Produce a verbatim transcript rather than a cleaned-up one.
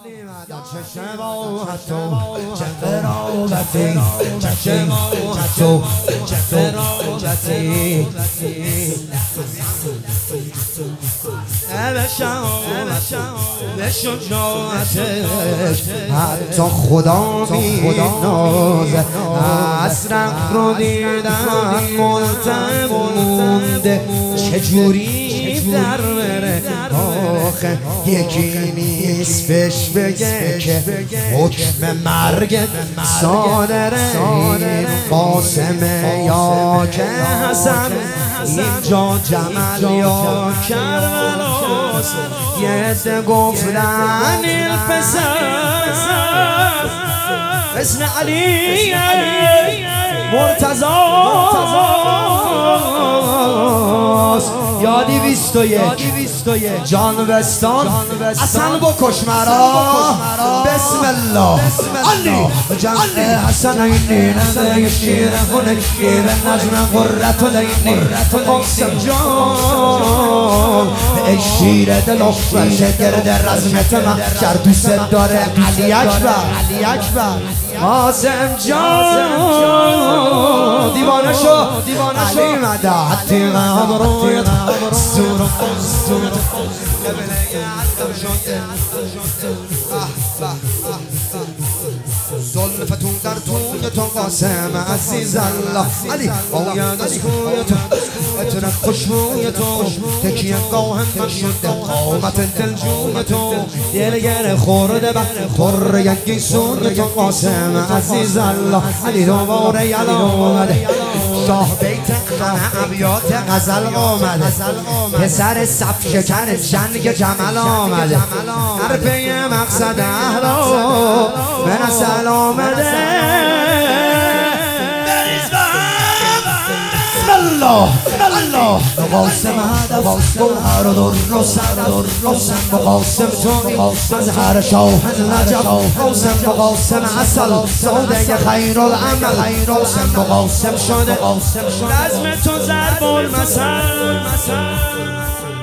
چه شباهت و چه قرابتی، چه شباهت و چه قرابتی، به شجاعتش حتی خدا مینازه. اصرق رو دیدن ملتب مونده چجوری در بره آخه یکی نیست بهش بگه که حکم مرگ صادره. این قاسمه یا که حسن، اینجا جمل یا کربلاست. یه عده گفتن این پسر اسم علی مرتضاست. یادی بیست و یک جان وستان اصلا بکش مرا بسم الله علی جمع حسن اینی نده شیر خونه شیر نجم قررت و لینی قاسم جان ای شیر دل افتاده گرد رزمت من کرد دوست داره علی اکبر قاسم جان دیوانه شو علی مدد دیوان رویت سور و سور زلفتون در توی تو قاسم عزیز الله علی باید از کوی تو اترک خوشبوی تو تکیه گاهم من شده قامت دلجوی تو دلگر خورده بر خور یکی سون تو قاسم عزیز الله علی دوباره یلا آمده شاه بیت خانه ابیات غزل آمده پسر صف شکن جنگ جمل آمده حرفه مقصد احلا به نسل آمده الله الله قاسم هدف گوهر و در و سر قاسم با قاسم توی مظهر شاه نجف قاسم با قاسم اصل سوده خیر العمل قاسم با قاسم شده رزم تو ضرب المثل